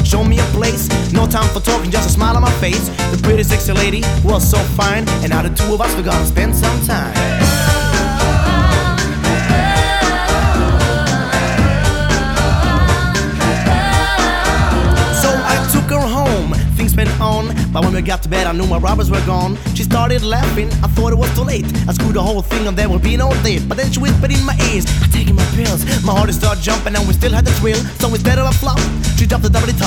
show me a place. No time for talking, just a smile on my face. The pretty sexy lady was so fine, and now the two of us, we're gonna spend some time. So I took her home, things went on, but when we got to bed I knew my robbers were gone. She started laughing, I thought it was too late. I screwed the whole thing and there will be no date. But then she whispered in my ears, I'm taking my pills. My heart started jumping and we still had the thrill. So instead of a flop, she dropped the double top.